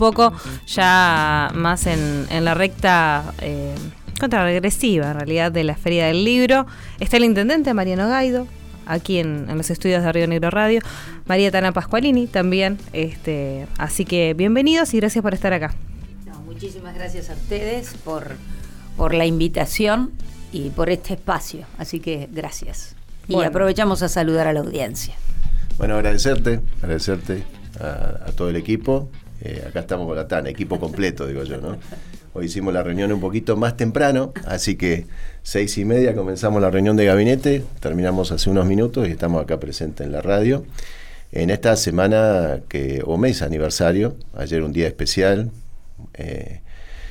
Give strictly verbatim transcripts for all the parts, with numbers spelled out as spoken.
poco ya más en, en la recta eh, contrarregresiva, en realidad, de la Feria del Libro. Está el intendente Mariano Gaido, aquí en, en los estudios de Río Negro Radio, María Tana Pascualini también, este, así que bienvenidos y gracias por estar acá. No, muchísimas gracias a ustedes por, por la invitación y por este espacio, así que gracias. Y bueno, aprovechamos a saludar a la audiencia. Bueno, agradecerte, agradecerte a, a todo el equipo. Eh, acá estamos con la Tana, equipo completo, digo yo, ¿no? Hoy hicimos la reunión un poquito más temprano, así que seis y media comenzamos la reunión de gabinete, terminamos hace unos minutos y estamos acá presentes en la radio. En esta semana que o mes aniversario, ayer un día especial, eh,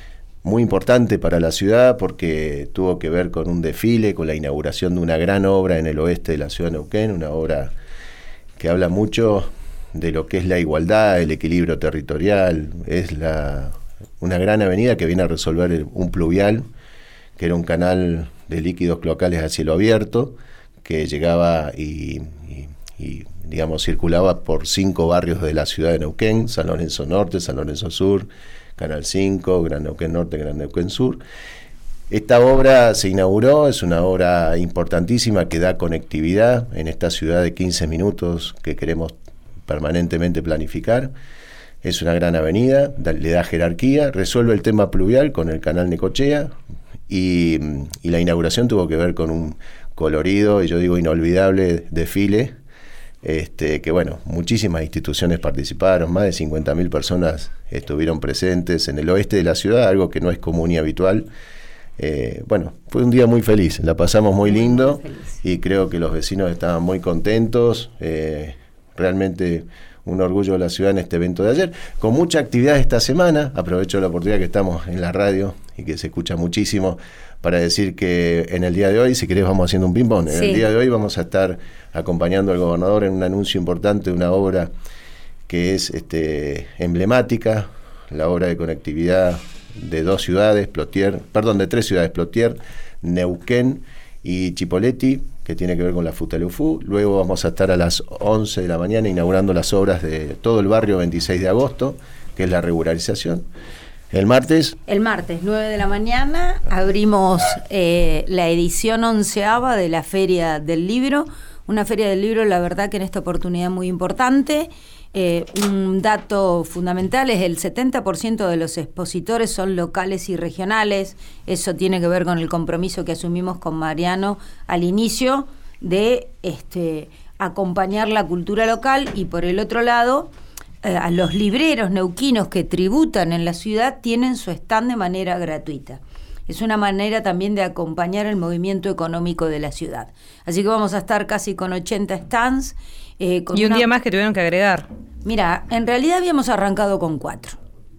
muy importante para la ciudad porque tuvo que ver con un desfile, con la inauguración de una gran obra en el oeste de la ciudad de Neuquén, una obra que habla mucho de lo que es la igualdad, el equilibrio territorial, es la, una gran avenida que viene a resolver el, un pluvial, que era un canal de líquidos cloacales a cielo abierto, que llegaba y, y, y digamos circulaba por cinco barrios de la ciudad de Neuquén, San Lorenzo Norte, San Lorenzo Sur, Canal cinco, Gran Neuquén Norte, Gran Neuquén Sur. Esta obra se inauguró, es una obra importantísima que da conectividad en esta ciudad de quince minutos que queremos permanentemente planificar. Es una gran avenida, da, le da jerarquía, resuelve el tema pluvial con el canal Necochea y, y la inauguración tuvo que ver con un colorido y yo digo inolvidable desfile. Este, que bueno, muchísimas instituciones participaron, más de cincuenta mil personas estuvieron presentes en el oeste de la ciudad, algo que no es común y habitual. Eh, bueno, fue un día muy feliz, la pasamos muy lindo y creo que los vecinos estaban muy contentos, eh, realmente un orgullo de la ciudad en este evento de ayer, con mucha actividad esta semana. Aprovecho la oportunidad que estamos en la radio y que se escucha muchísimo para decir que en el día de hoy, si querés vamos haciendo un ping-pong, en sí. El día de hoy vamos a estar acompañando al gobernador en un anuncio importante de una obra que es este, emblemática, la obra de conectividad de dos ciudades, Plotier, perdón, de tres ciudades, Plotier, Neuquén y Chipoleti, que tiene que ver con la Futaleufú. Luego vamos a estar a las once de la mañana inaugurando las obras de todo el barrio veintiséis de agosto, que es la regularización. ¿El martes? El martes, nueve de la mañana, abrimos eh, la edición onceava de la Feria del Libro. Una Feria del Libro, la verdad que en esta oportunidad muy importante. Eh, un dato fundamental es el setenta por ciento de los expositores son locales y regionales. Eso tiene que ver con el compromiso que asumimos con Mariano al inicio de este, acompañar la cultura local y por el otro lado, eh, a los libreros neuquinos que tributan en la ciudad tienen su stand de manera gratuita. Es una manera también de acompañar el movimiento económico de la ciudad. Así que vamos a estar casi con ochenta stands. Eh, con y un una... día más que tuvieron que agregar. Mira, en realidad habíamos arrancado con cuatro,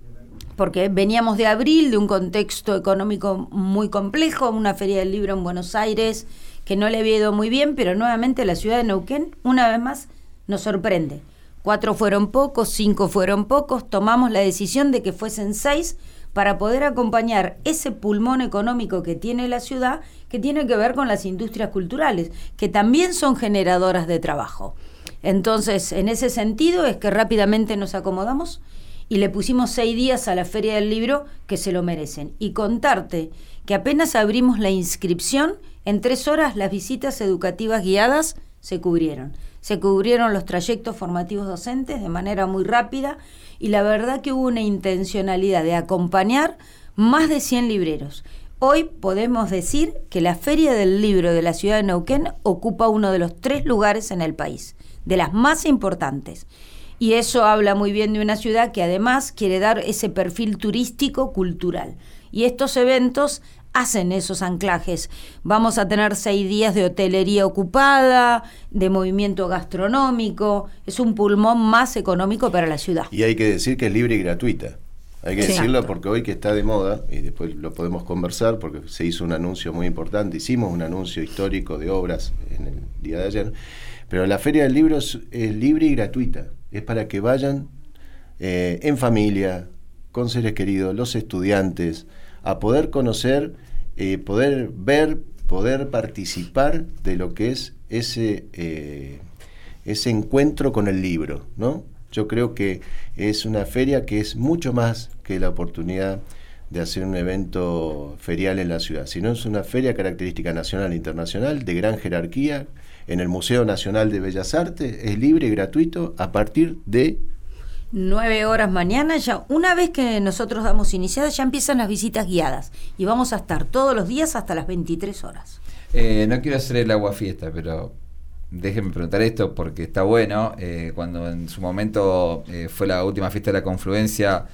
porque veníamos de abril, de un contexto económico muy complejo, una feria del libro en Buenos Aires que no le había ido muy bien, pero nuevamente la ciudad de Neuquén, una vez más, nos sorprende. Cuatro fueron pocos, cinco fueron pocos, tomamos la decisión de que fuesen seis para poder acompañar ese pulmón económico que tiene la ciudad, que tiene que ver con las industrias culturales, que también son generadoras de trabajo. Entonces, en ese sentido es que rápidamente nos acomodamos y le pusimos seis días a la Feria del Libro que se lo merecen. Y contarte que apenas abrimos la inscripción, en tres horas las visitas educativas guiadas se cubrieron. Se cubrieron los trayectos formativos docentes de manera muy rápida y la verdad que hubo una intencionalidad de acompañar más de cien libreros. Hoy podemos decir que la Feria del Libro de la ciudad de Neuquén ocupa uno de los tres lugares en el país, de las más importantes. Y eso habla muy bien de una ciudad que además quiere dar ese perfil turístico cultural. Y estos eventos hacen esos anclajes. Vamos a tener seis días de hotelería ocupada, de movimiento gastronómico. Es un pulmón más económico para la ciudad. Y hay que decir que es libre y gratuita. Hay que sí. decirlo porque hoy que está de moda, y después lo podemos conversar, porque se hizo un anuncio muy importante, hicimos un anuncio histórico de obras en el día de ayer, pero la Feria del Libro es, es libre y gratuita. Es para que vayan eh, en familia, con seres queridos, los estudiantes, a poder conocer, eh, poder ver, poder participar de lo que es ese, eh, ese encuentro con el libro, ¿no? Yo creo que es una feria que es mucho más que la oportunidad de hacer un evento ferial en la ciudad, sino es una feria característica nacional e internacional de gran jerarquía en el Museo Nacional de Bellas Artes, es libre y gratuito a partir de nueve horas mañana. Ya una vez que nosotros damos iniciada, ya empiezan las visitas guiadas y vamos a estar todos los días hasta las veintitrés horas. Eh, no quiero hacer el agua fiesta, pero déjenme preguntar esto porque está bueno. Eh, cuando en su momento eh, fue la última fiesta de la Confluencia,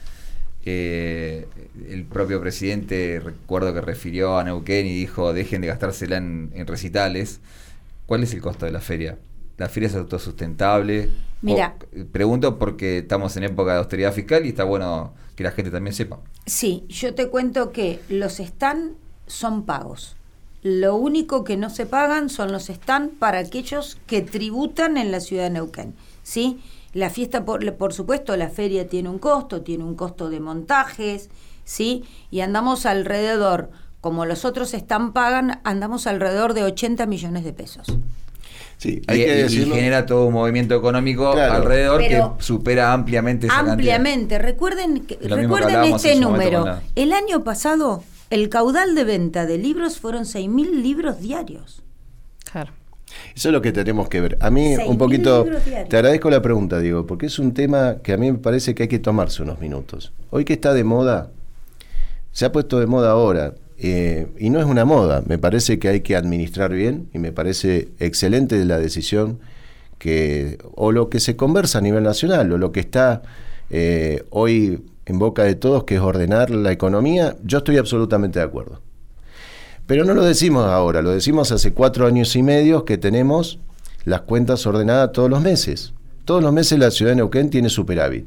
eh, el propio presidente, recuerdo que refirió a Neuquén y dijo, dejen de gastársela en, en recitales. ¿Cuál es el costo de la feria? ¿La feria es autosustentable? Mira, o, pregunto porque estamos en época de austeridad fiscal y está bueno que la gente también sepa. Sí, yo te cuento que los stand son pagos. Lo único que no se pagan son los stand para aquellos que tributan en la ciudad de Neuquén, ¿sí? La fiesta, por, por supuesto, la feria tiene un costo, tiene un costo de montajes, ¿sí? Y andamos alrededor, como los otros stand pagan, andamos alrededor de ochenta millones de pesos. Sí, hay y, que y decirlo. genera todo un movimiento económico claro, alrededor que supera ampliamente esa ampliamente. Cantidad. Recuerden, que, recuerden que este número. La... El año pasado, el caudal de venta de libros fueron seis mil libros diarios. Claro. Eso es lo que tenemos que ver. A mí un poquito, te agradezco la pregunta, Diego, porque es un tema que a mí me parece que hay que tomarse unos minutos. Hoy que está de moda, se ha puesto de moda ahora, eh, y no es una moda, me parece que hay que administrar bien, y me parece excelente la decisión que, o lo que se conversa a nivel nacional, o lo que está eh, hoy en boca de todos, que es ordenar la economía. Yo estoy absolutamente de acuerdo. Pero no lo decimos ahora, lo decimos hace cuatro años y medio que tenemos las cuentas ordenadas todos los meses. Todos los meses la ciudad de Neuquén tiene superávit.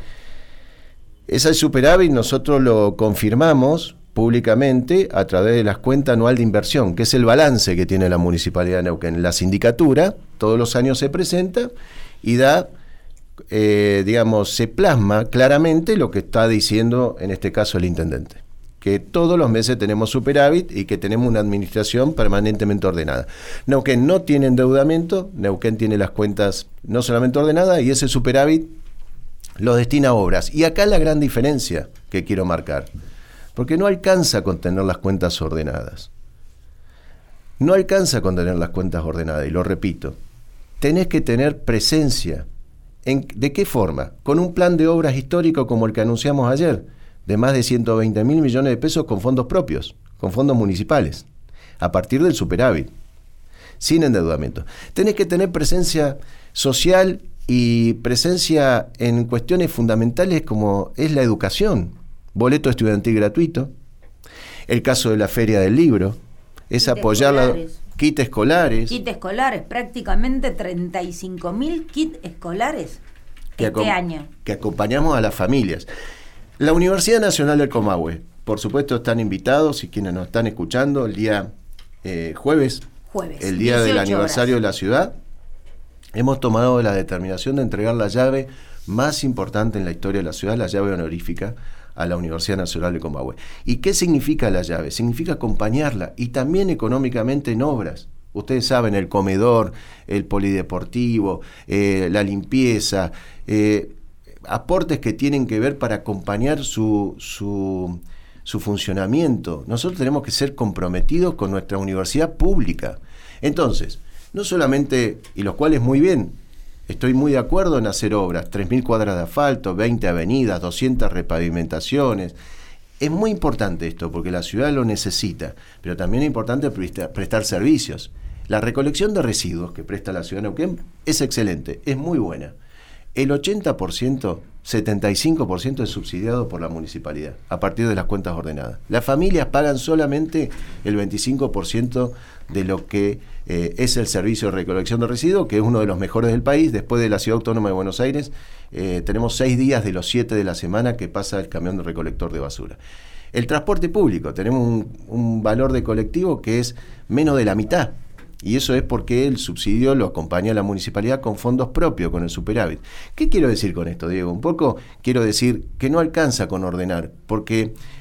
Ese superávit nosotros lo confirmamos públicamente a través de las cuentas anual de inversión, que es el balance que tiene la Municipalidad de Neuquén. La sindicatura todos los años se presenta y da, eh, digamos, se plasma claramente lo que está diciendo en este caso el intendente, que todos los meses tenemos superávit y que tenemos una administración permanentemente ordenada. Neuquén no tiene endeudamiento, Neuquén tiene las cuentas no solamente ordenadas y ese superávit lo destina a obras. Y acá la gran diferencia que quiero marcar, porque no alcanza con tener las cuentas ordenadas. No alcanza con tener las cuentas ordenadas, y lo repito, tenés que tener presencia. ¿En, ¿De qué forma? Con un plan de obras histórico como el que anunciamos ayer, de más de ciento veinte mil millones de pesos con fondos propios, con fondos municipales, a partir del superávit, sin endeudamiento. Tenés que tener presencia social y presencia en cuestiones fundamentales como es la educación, boleto estudiantil gratuito, el caso de la Feria del Libro, es apoyar la kit escolares. Kit escolares, prácticamente treinta y cinco mil kits escolares que este año. Que acompañamos a las familias. La Universidad Nacional del Comahue, por supuesto, están invitados y quienes nos están escuchando el día eh, jueves, jueves, el día del aniversario horas. de la ciudad, hemos tomado la determinación de entregar la llave más importante en la historia de la ciudad, la llave honorífica, a la Universidad Nacional del Comahue. ¿Y qué significa la llave? Significa acompañarla y también económicamente en obras. Ustedes saben, el comedor, el polideportivo, eh, la limpieza, eh, aportes que tienen que ver para acompañar su, su, su funcionamiento. Nosotros tenemos que ser comprometidos con nuestra universidad pública. Entonces, no solamente, y los cuales muy bien, estoy muy de acuerdo en hacer obras, tres mil cuadras de asfalto, veinte avenidas, doscientas repavimentaciones. Es muy importante esto porque la ciudad lo necesita, pero también es importante prestar, prestar servicios. La recolección de residuos que presta la ciudad de Neuquén es excelente, es muy buena. El ochenta por ciento, setenta y cinco por ciento es subsidiado por la municipalidad, a partir de las cuentas ordenadas. Las familias pagan solamente el veinticinco por ciento de lo que eh, es el servicio de recolección de residuos, que es uno de los mejores del país. Después de la Ciudad Autónoma de Buenos Aires, eh, tenemos seis días de los siete de la semana que pasa el camión de recolector de basura. El transporte público, tenemos un, un valor de colectivo que es menos de la mitad. Y eso es porque el subsidio lo acompaña la municipalidad con fondos propios, con el superávit. ¿Qué quiero decir con esto, Diego? Un poco quiero decir que no alcanza con ordenar, porque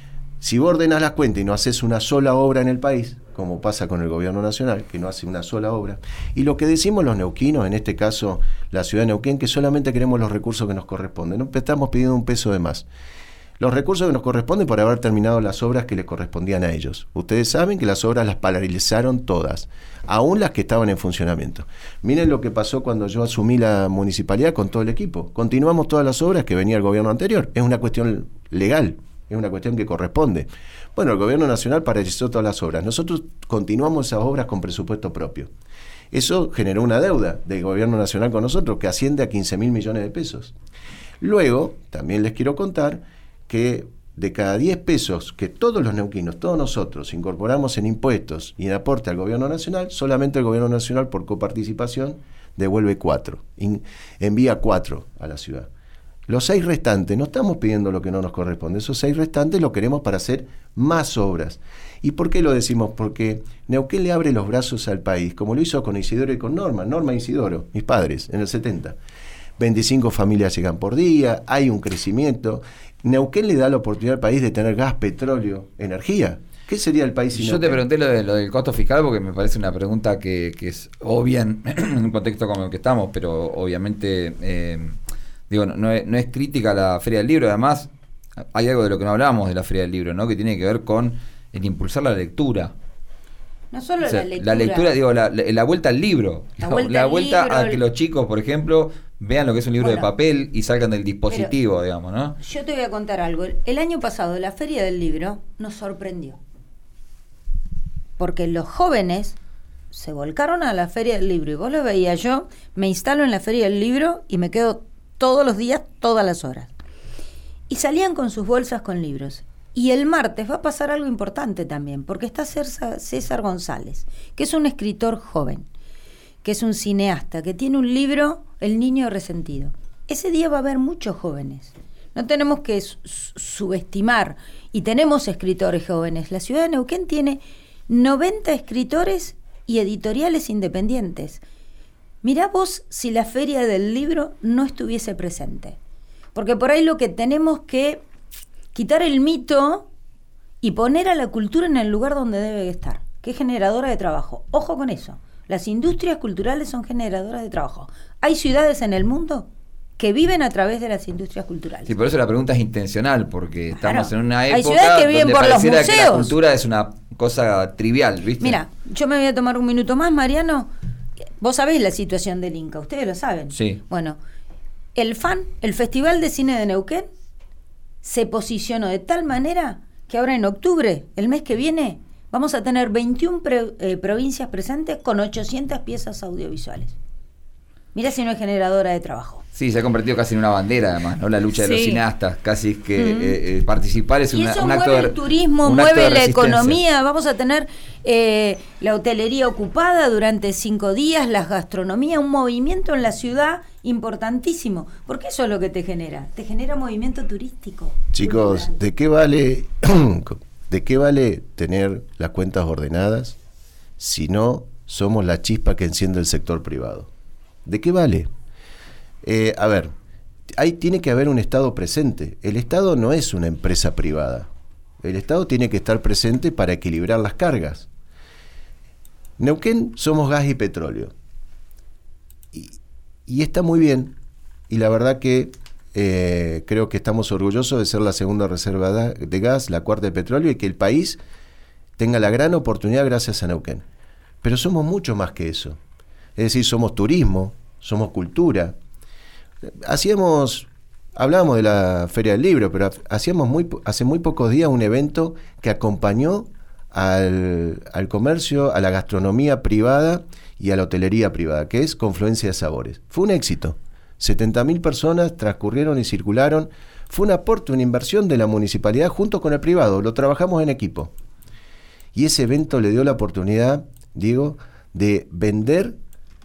Si vos ordenás las cuentas y no haces una sola obra en el país, como pasa con el gobierno nacional, que no hace una sola obra, y lo que decimos los neuquinos, en este caso la ciudad de Neuquén, que solamente queremos los recursos que nos corresponden, no estamos pidiendo un peso de más. Los recursos que nos corresponden por haber terminado las obras que les correspondían a ellos. Ustedes saben que las obras las paralizaron todas, aún las que estaban en funcionamiento. Miren lo que pasó cuando yo asumí la municipalidad con todo el equipo. Continuamos todas las obras que venía el gobierno anterior. Es una cuestión legal, es una cuestión que corresponde. Bueno, el gobierno nacional paralizó todas las obras. Nosotros continuamos esas obras con presupuesto propio. Eso generó una deuda del gobierno nacional con nosotros que asciende a quince mil millones de pesos. Luego, también les quiero contar que de cada diez pesos que todos los neuquinos, todos nosotros, incorporamos en impuestos y en aporte al gobierno nacional, solamente el gobierno nacional por coparticipación devuelve cuatro, envía cuatro a la ciudad. Los seis restantes, no estamos pidiendo lo que no nos corresponde, esos seis restantes lo queremos para hacer más obras. ¿Y por qué lo decimos? Porque Neuquén le abre los brazos al país, como lo hizo con Isidoro y con Norma, Norma e Isidoro, mis padres, en el setenta. veinticinco familias llegan por día, hay un crecimiento. Neuquén le da la oportunidad al país de tener gas, petróleo, energía. ¿Qué sería el país sin Yo Neuquén? te pregunté lo, de, lo del costo fiscal porque me parece una pregunta que, que es obvia en, en un contexto como el que estamos, pero obviamente, eh, digo, no, no, es, no es crítica a la Feria del Libro. Además, hay algo de lo que no hablamos de la Feria del Libro, ¿no? Que tiene que ver con el impulsar la lectura. No solo O sea, la lectura. La lectura, digo, la, la, la vuelta al libro. La La, vuelta la al vuelta libro, a que los chicos, por ejemplo, vean lo que es un libro Bueno, de papel y salgan del dispositivo, digamos, ¿no? Yo te voy a contar algo. El año pasado la Feria del Libro nos sorprendió. Porque los jóvenes se volcaron a la Feria del Libro y vos lo veías. Yo me instalo en la Feria del Libro y me quedo todos los días, todas las horas. Y salían con sus bolsas con libros. Y el martes va a pasar algo importante también, porque está César, César González, que es un escritor joven, que es un cineasta, que tiene un libro, El niño resentido. Ese día va a haber muchos jóvenes. No tenemos que su- subestimar, y tenemos escritores jóvenes. La ciudad de Neuquén tiene noventa escritores y editoriales independientes. Mirá vos si la Feria del Libro no estuviese presente. Porque por ahí lo que tenemos que quitar el mito y poner a la cultura en el lugar donde debe estar, que es generadora de trabajo. Ojo con eso. Las industrias culturales son generadoras de trabajo. Hay ciudades en el mundo que viven a través de las industrias culturales. Sí, por eso la pregunta es intencional, porque estamos Claro. en una Hay época ciudades que viven donde por los pareciera que la museos. cultura es una cosa trivial, ¿viste? Mira, yo me voy a tomar un minuto más, Mariano. Vos sabés la situación del Inca, ustedes lo saben. Sí. Bueno, el FAN, el Festival de Cine de Neuquén, se posicionó de tal manera que ahora en octubre, el mes que viene, vamos a tener veintiuna pre- eh, provincias presentes con ochocientas piezas audiovisuales. Mira si no es generadora de trabajo. Sí, se ha convertido casi en una bandera, además, ¿no? La lucha de los Sí. cineastas, casi es que Ujú. eh, eh, participar es Y una, eso un acto mueve de el turismo, un acto mueve de la resistencia. economía. Vamos a tener eh, la hotelería ocupada durante cinco días, la gastronomía, un movimiento en la ciudad importantísimo. Porque eso es lo que te genera. Te genera movimiento turístico. Chicos, cultural. ¿de qué vale de qué vale tener las cuentas ordenadas si no somos la chispa que enciende el sector privado? ¿De qué vale? Eh, a ver, ahí tiene que haber un Estado presente. El Estado no es una empresa privada. El Estado tiene que estar presente para equilibrar las cargas. Neuquén somos gas y petróleo. Y, y está muy bien. Y la verdad que eh, creo que estamos orgullosos de ser la segunda reserva da- de gas, la cuarta de petróleo, y que el país tenga la gran oportunidad gracias a Neuquén. Pero somos mucho más que eso. Es decir, somos turismo, somos cultura. Hacíamos, hablábamos de la Feria del Libro, pero hacíamos muy, po- hace muy pocos días un evento que acompañó al, al comercio, a la gastronomía privada y a la hotelería privada, que es Confluencia de Sabores. Fue un éxito. setenta mil personas transcurrieron y circularon. Fue un aporte, una inversión de la municipalidad junto con el privado. Lo trabajamos en equipo. Y ese evento le dio la oportunidad, Diego, de vender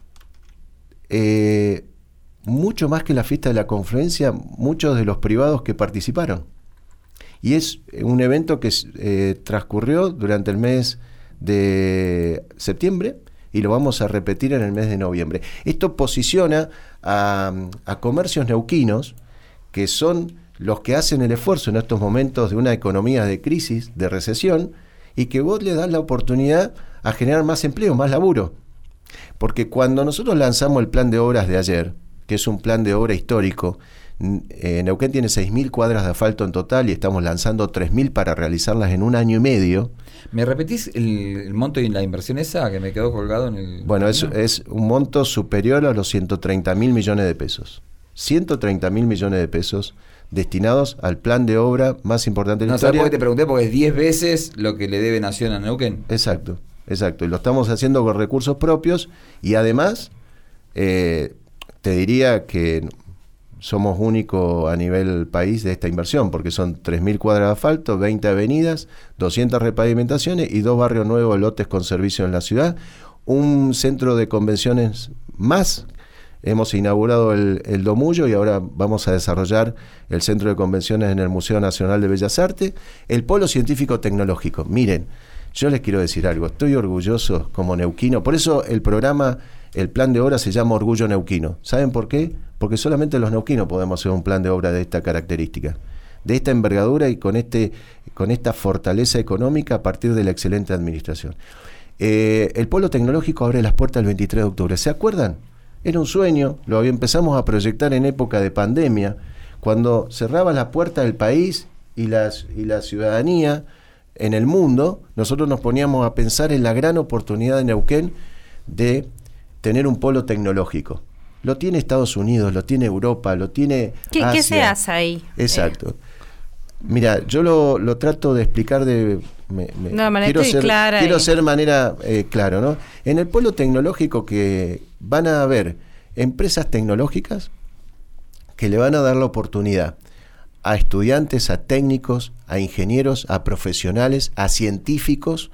eh, mucho más que la fiesta de la Confluencia, muchos de los privados que participaron. Y es un evento que eh, transcurrió durante el mes de septiembre y lo vamos a repetir en el mes de noviembre. Esto posiciona a, a comercios neuquinos que son los que hacen el esfuerzo en estos momentos de una economía de crisis, de recesión, y que vos le das la oportunidad a generar más empleo, más laburo. Porque cuando nosotros lanzamos el plan de obras de ayer, que es un plan de obra histórico, eh, Neuquén tiene seis mil cuadras de asfalto en total y estamos lanzando tres mil para realizarlas en un año y medio. ¿Me repetís el, el monto y la inversión esa que me quedó colgado en el...? Bueno, es, es un monto superior a los ciento treinta mil millones de pesos. ciento treinta mil millones de pesos destinados al plan de obra más importante de la no, historia. ¿Sabes por qué te pregunté? Porque es diez veces lo que le debe Nación a Neuquén. Exacto, exacto. Y lo estamos haciendo con recursos propios y además, eh, te diría que somos únicos a nivel país de esta inversión, porque son tres mil cuadras de asfalto, veinte avenidas, doscientas repavimentaciones y dos barrios nuevos, lotes con servicio en la ciudad, un centro de convenciones más. Hemos inaugurado el, el Domullo y ahora vamos a desarrollar el Centro de Convenciones en el Museo Nacional de Bellas Artes, el Polo Científico Tecnológico. Miren, yo les quiero decir algo, estoy orgulloso como neuquino, por eso el programa, el plan de obra se llama Orgullo Neuquino. ¿Saben por qué? Porque solamente los neuquinos podemos hacer un plan de obra de esta característica, de esta envergadura y con, este, con esta fortaleza económica a partir de la excelente administración. Eh, el Polo Tecnológico abre las puertas el veintitrés de octubre, ¿se acuerdan? Era un sueño, lo empezamos a proyectar en época de pandemia, cuando cerraba la puerta del país y, las, y la ciudadanía en el mundo, nosotros nos poníamos a pensar en la gran oportunidad de Neuquén de tener un polo tecnológico. Lo tiene Estados Unidos, lo tiene Europa, lo tiene ¿Qué, Asia. ¿Qué se hace ahí? Exacto. Mira, yo lo, lo trato de explicar de... Me, me, no, manera quiero ser, clara quiero y... ser manera eh, claro, ¿no? En el polo tecnológico que van a haber empresas tecnológicas que le van a dar la oportunidad a estudiantes, a técnicos, a ingenieros, a profesionales, a científicos,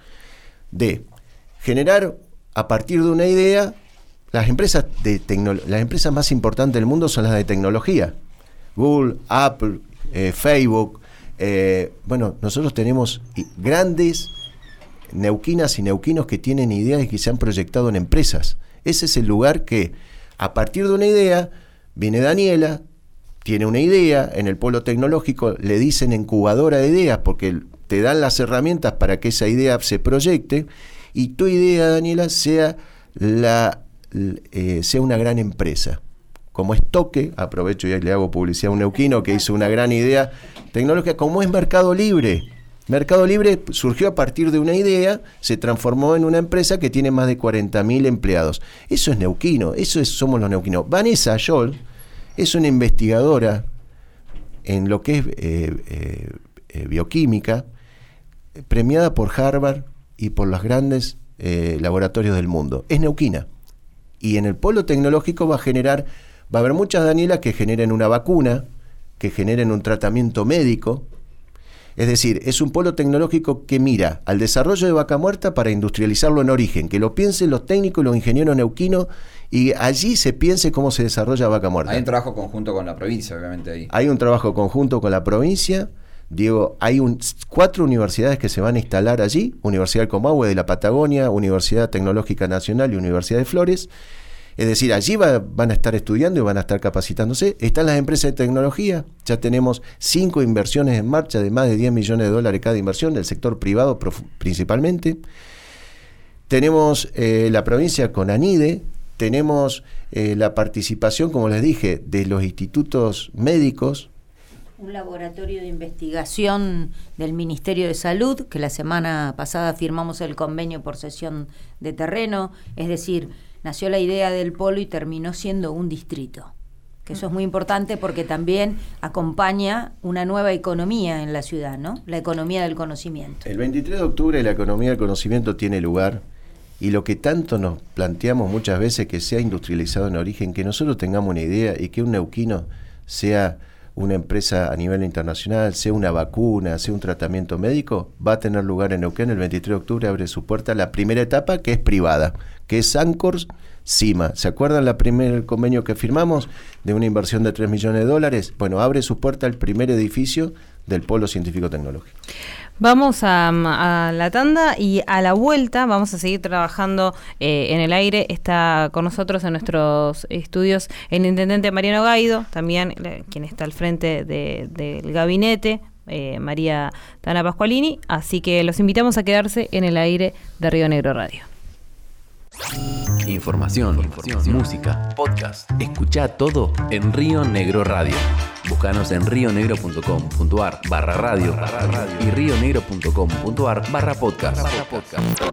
de generar a partir de una idea. Las empresas de tecno, las empresas más importantes del mundo son las de tecnología. Google, Apple, eh, Facebook. Eh, bueno, nosotros tenemos grandes neuquinas y neuquinos que tienen ideas y que se han proyectado en empresas. Ese es el lugar que, a partir de una idea, viene Daniela, tiene una idea, en el polo tecnológico le dicen incubadora de ideas porque te dan las herramientas para que esa idea se proyecte y tu idea, Daniela, sea, la, eh, sea una gran empresa. Como es Toque, aprovecho y le hago publicidad a un neuquino que hizo una gran idea tecnológica, como es Mercado Libre. Mercado Libre surgió a partir de una idea, se transformó en una empresa que tiene más de cuarenta mil empleados. Eso es neuquino, eso es, somos los neuquinos. Vanessa Scholl es una investigadora en lo que es eh, eh, eh, bioquímica, premiada por Harvard y por los grandes eh, laboratorios del mundo. Es neuquina. Y en el polo tecnológico va a generar... Va a haber muchas Danielas que generen una vacuna, que generen un tratamiento médico. Es decir, es un polo tecnológico que mira al desarrollo de vaca muerta para industrializarlo en origen, que lo piensen los técnicos y los ingenieros neuquinos y allí se piense cómo se desarrolla vaca muerta. Hay un trabajo conjunto con la provincia, obviamente, ahí. Hay un trabajo conjunto con la provincia. Diego, hay un, cuatro universidades que se van a instalar allí: Universidad del Comahue de la Patagonia, Universidad Tecnológica Nacional y Universidad de Flores. Es decir, allí va, van a estar estudiando y van a estar capacitándose. Están las empresas de tecnología. Ya tenemos cinco inversiones en marcha de más de diez millones de dólares cada inversión, del sector privado principalmente. Tenemos eh, la provincia con ANIDE. Tenemos eh, la participación, como les dije, de los institutos médicos. Un laboratorio de investigación del Ministerio de Salud, que la semana pasada firmamos el convenio por cesión de terreno. Es decir, nació la idea del polo y terminó siendo un distrito, que eso es muy importante porque también acompaña una nueva economía en la ciudad, ¿no? La economía del conocimiento. El veintitrés de octubre la economía del conocimiento tiene lugar y lo que tanto nos planteamos muchas veces, que sea industrializado en origen, que nosotros tengamos una idea y que un neuquino sea una empresa a nivel internacional, sea una vacuna, sea un tratamiento médico, va a tener lugar en Neuquén. El veintitrés de octubre abre su puerta la primera etapa, que es privada, que es Sancors Cima. ¿Se acuerdan la primer convenio que firmamos de una inversión de tres millones de dólares? Bueno, abre su puerta el primer edificio del Polo Científico Tecnológico. Vamos a, a la tanda y a la vuelta vamos a seguir trabajando eh, en el aire. Está con nosotros en nuestros estudios el intendente Mariano Gaido, también eh, quien está al frente de, del gabinete, eh, María Tana Pascualini. Así que los invitamos a quedarse en el aire de Río Negro Radio. Información, Información, música, podcast. Escuchá todo en Río Negro Radio. Búscanos en rionegro.com.ar barra radio y rionegro.com.ar barra podcast. Barra podcast.